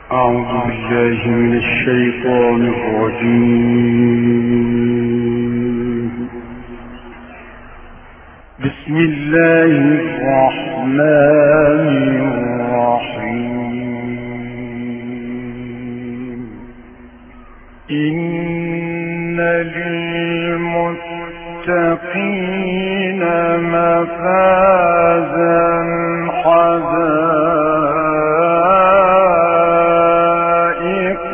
أعوذ بالله من الشيطان الرجيم. بسم الله الرحمن الرحيم. إن للمتقين مفازا حدائق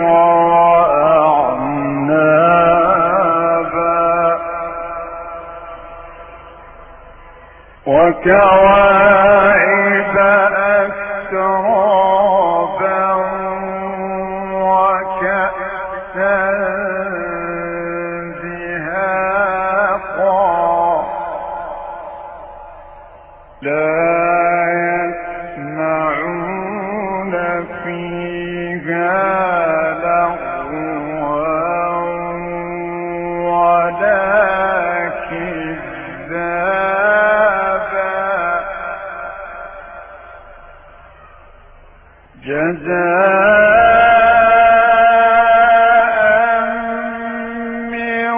وأعنابا وكواعب أترابا وكأسا دهاقا لا يسمعون فيها لغوا ولا كذابا جزاء من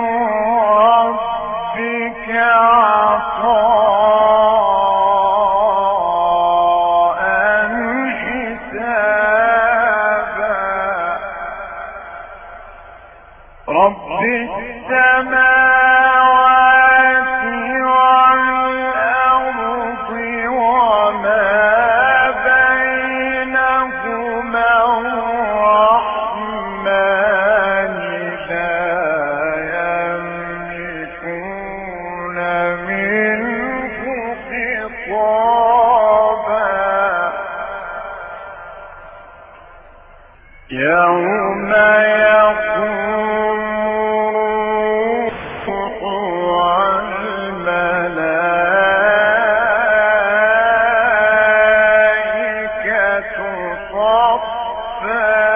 ربك عطاء حسابا رب السماوات والأرض وما بينهما الرحمن لا يملكون منه خطابا يوم يقوم الروح والملائكة صفا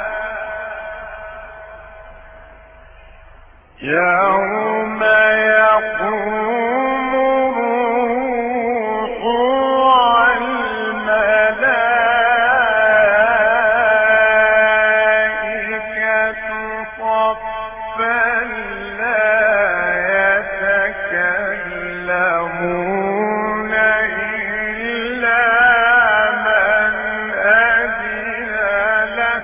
يوم يقوم الروح والملائكة صفا لا يتكلمون إلا من أذن له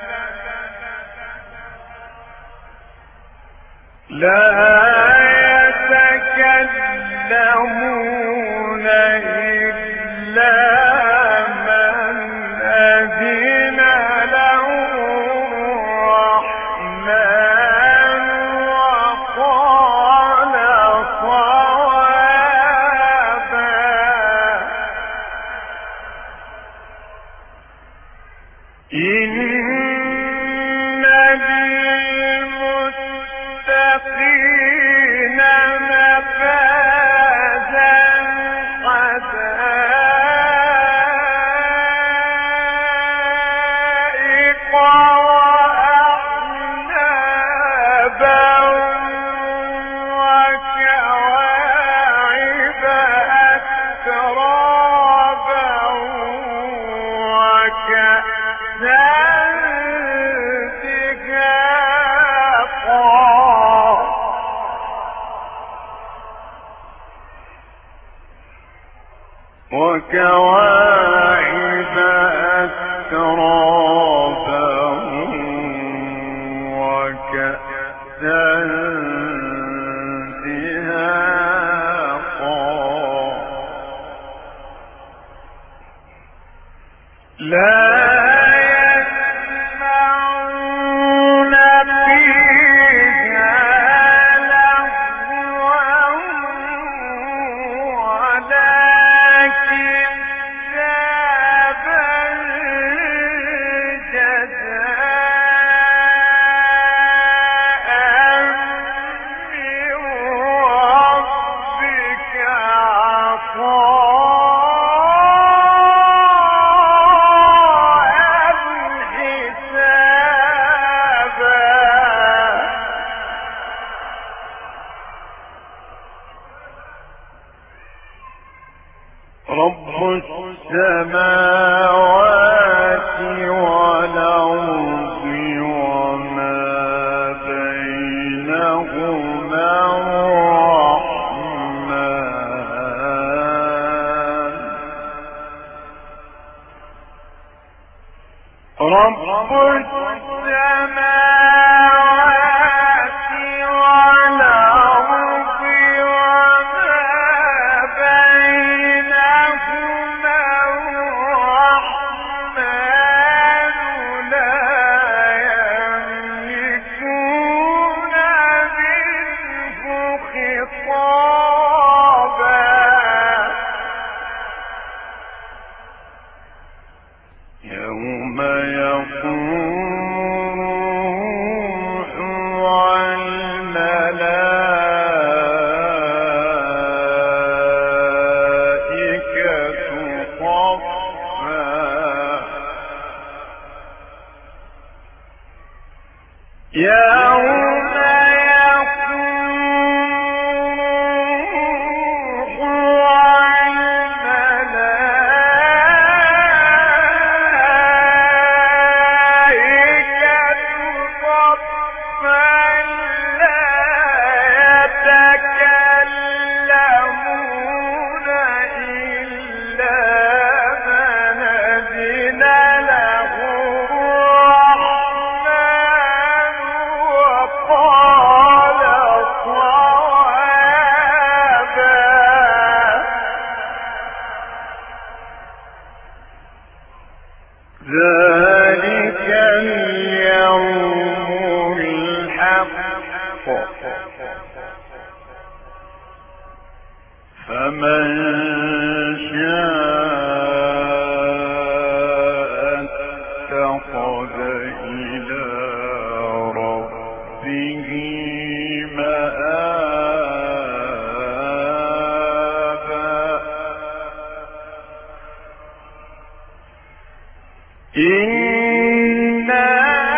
لا يتكلمون إلا من أذن له الرحمن وقال صوابا إن للمتقين مفازا حدائق وأعنابا وكواعب أترابا وكأسا دهاقا وكواعب أترابا وكأسا دهاقا لا يسمعون فيها لغوا ولا كذابا رب السماوات والأرض وما بينهما الرحمن لا يملكون منه خطابا يوم يقوم الروح والملائكة صفا يوم ذلك اليوم الحق فمن شاء اتخذ إلى ربه مآبا إنا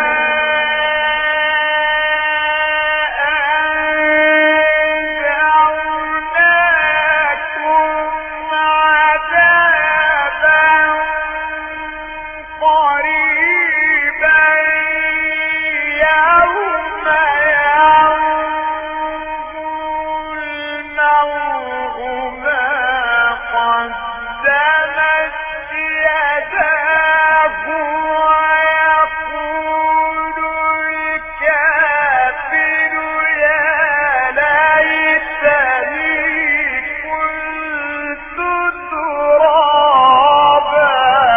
أنذرناكم عذابا قريبا يوم ينظر المرء ما قدمت يداه ويقول الكافر يا ليتني كنت ترابا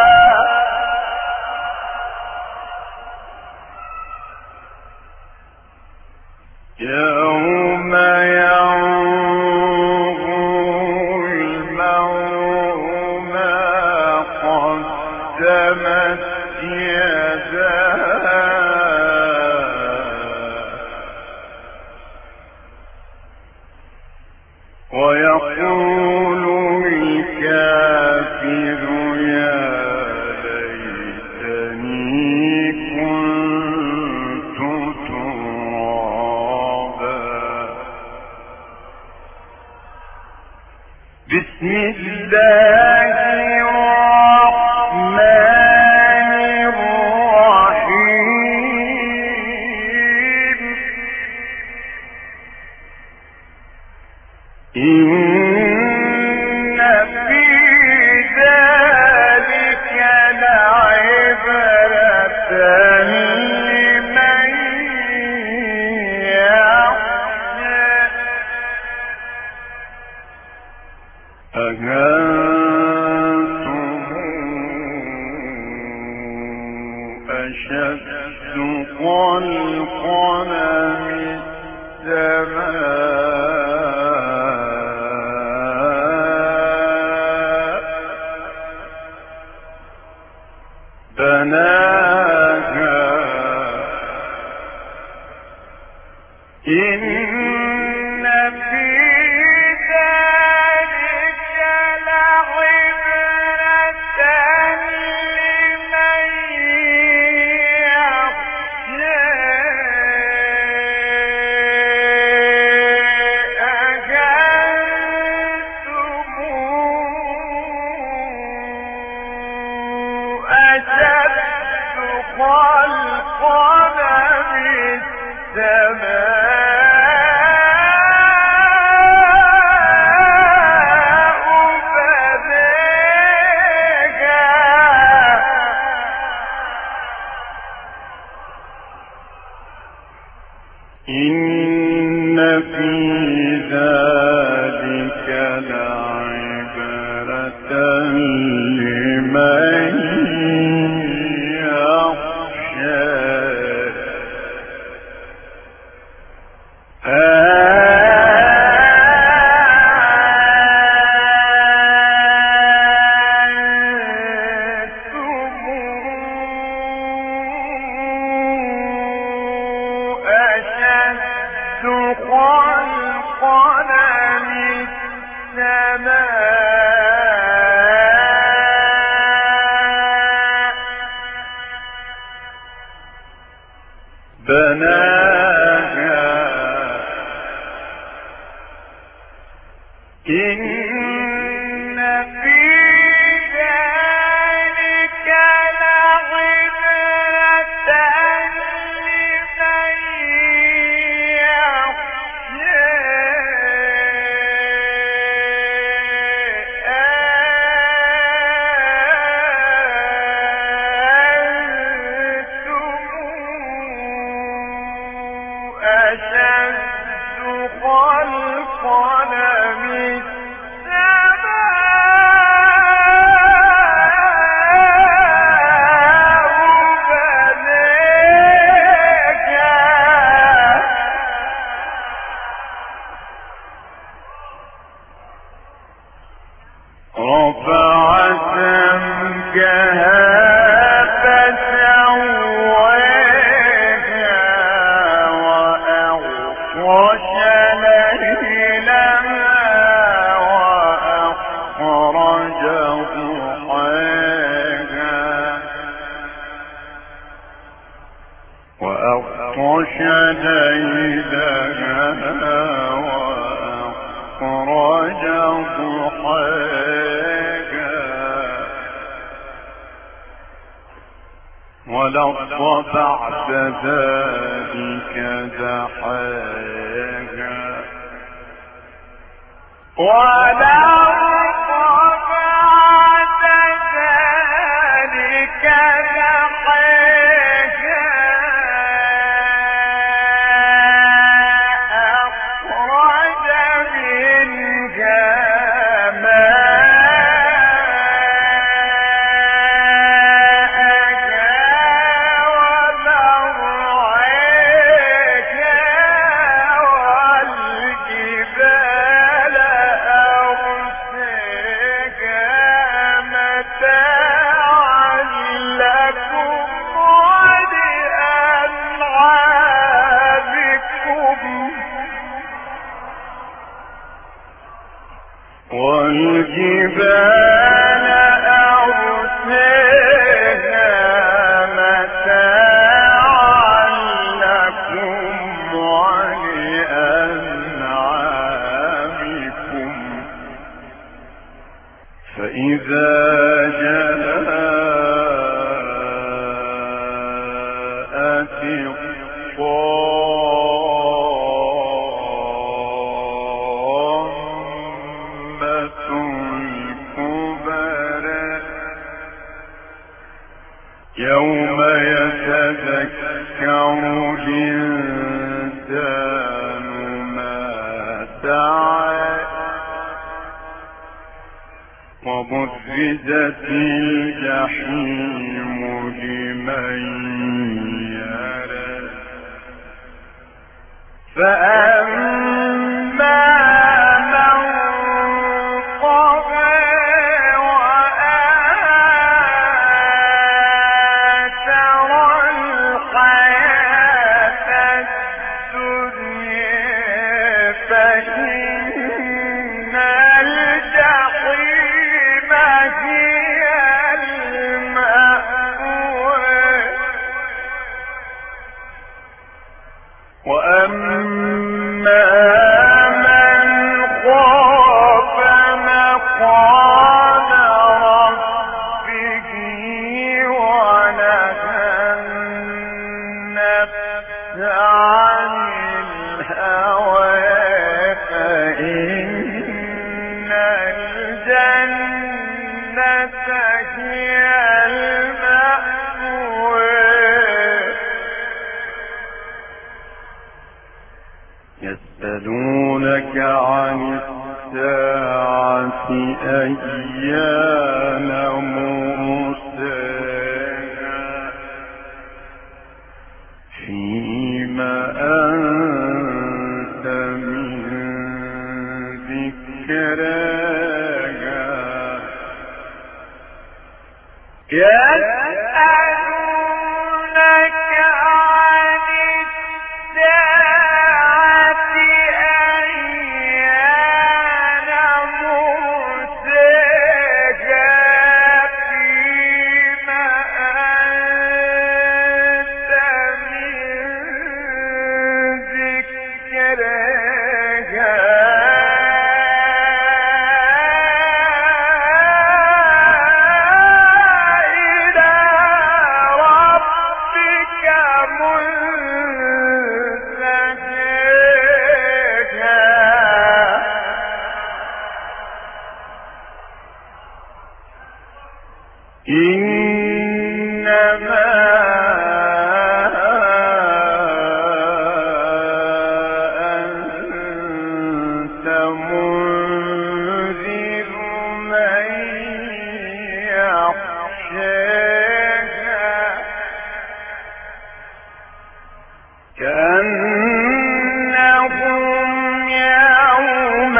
يوم ينظر المرء ما قدمت يداه ويقول الكافر يا ليتني كنت ترابا بسم الله الرحمن الرحيم إن في ذلك لعبرة لمن يخشى أأنتم أشد خلقا من السماء بناها إن في ذلك لعبرة لمن يخشى أأنتم أشد خلقا من السماء بناها إن في ذلك لعبرة لمن يخشى إن في ذلك لعبرة لمن وأغطش ليلها وأخرج ضحاها ولظ بعد ذلك دحاها ولظ بعد ذلك والجبال أرساها متاعا لكم ولأنعامكم فإذا جاءت يوم يتذكر الإنسان ما سعى وبرزت الجحيم لمن يرى فأما وأما من خاف مقام ربه ونهى النفس عن الهوى فإن الجنة هي المأوى أيان مرساها فيما أنت من ذكراها يسألونك عن الساعة أيان مرساها فيما أنت من كأنهم يوم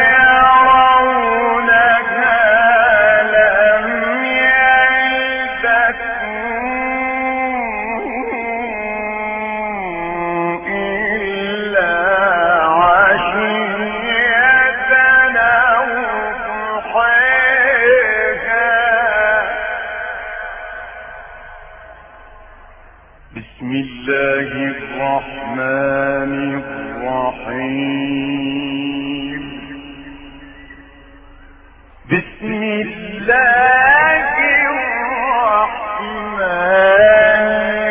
يرونها لم يلبثوا إلا عشية أو ضحاها. بسم الله الرحمن الرحيم. بسم الله الرحمن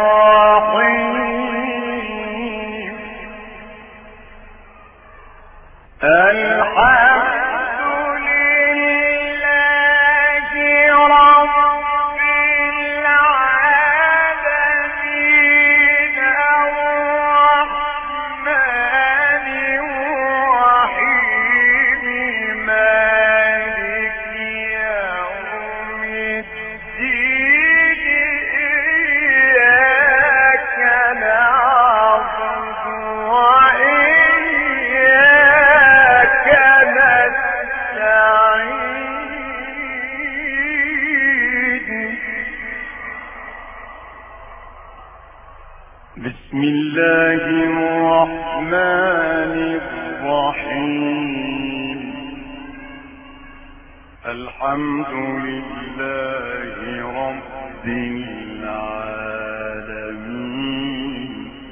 الرحيم. الحمد لله رب العالمين الرحمن الرحيم مالك يوم الدين إياك نعبد وإياك نستعين. بسم الله الرحمن الرحيم. الحمد لله رب العالمين.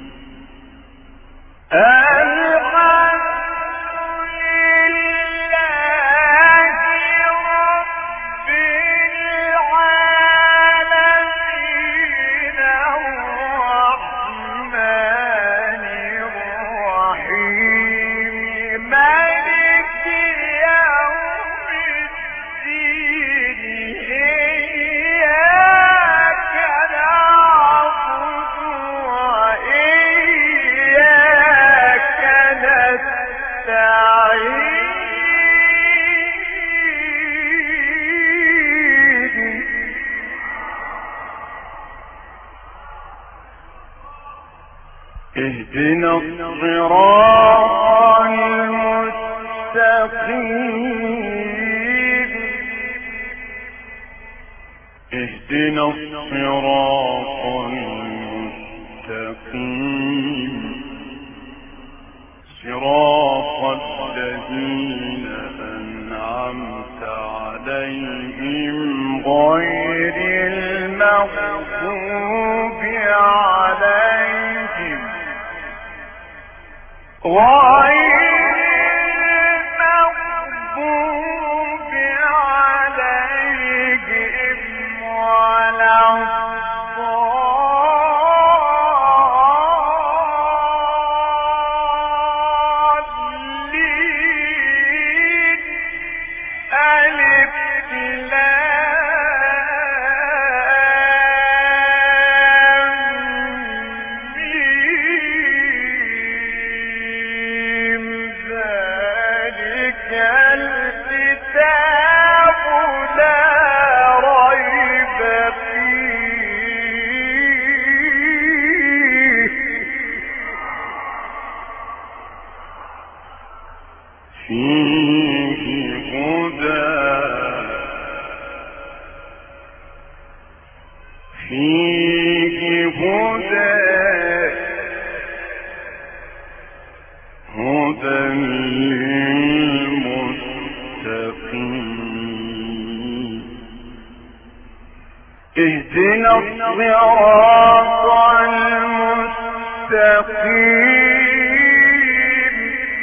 اهدنا الصراط المستقيم. اهدنا الصراط المستقيم صراط الذين أنعمت عليهم غير المغضوب عليهم ولا الضالين. ألف لام ميم. اهدنا الصراط المستقيم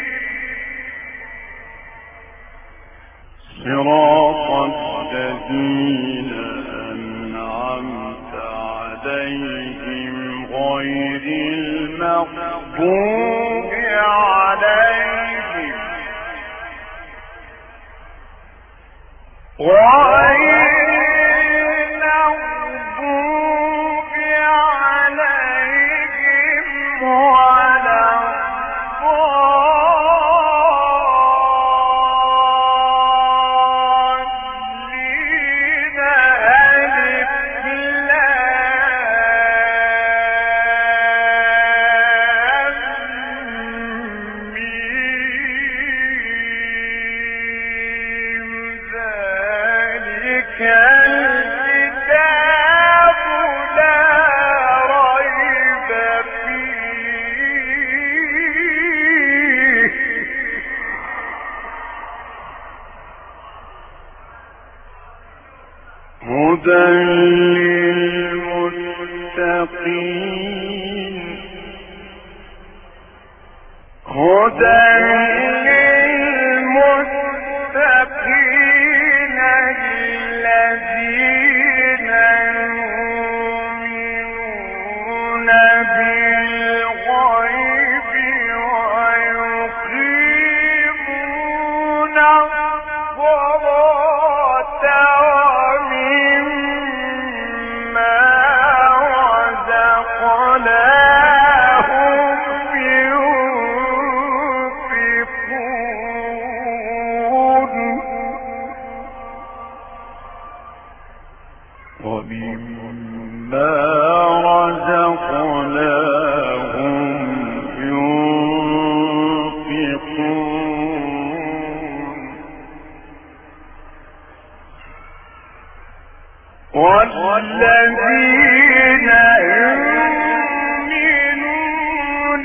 صراط الذين أنعمت عليهم غير المغضوب عليهم هدى للمتقين هدى للمتقين الذين يؤمنون بالغيب ويقيمون ومما رزقناهم ينفقون والذين يؤمنون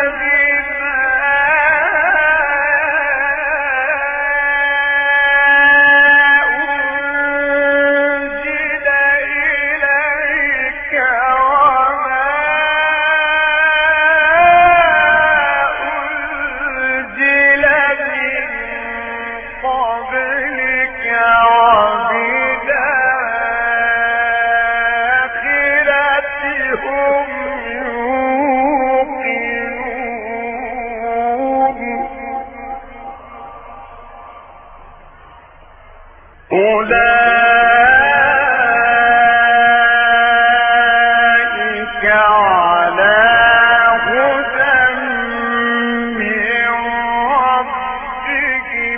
أولئك على هدى من ربهم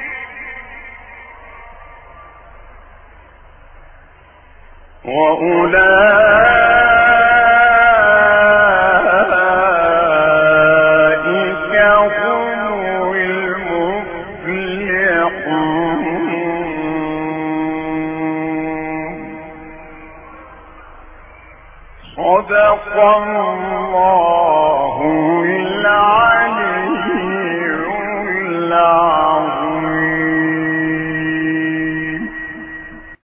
وأولئك هم المفلحون صدق الله